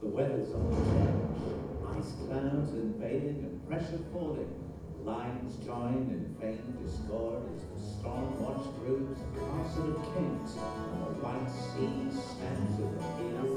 The weather's on the change. Ice clouds invading and pressure falling. Lines join in faint discord as the storm watch proves a castle of kings, and the white sea stands in the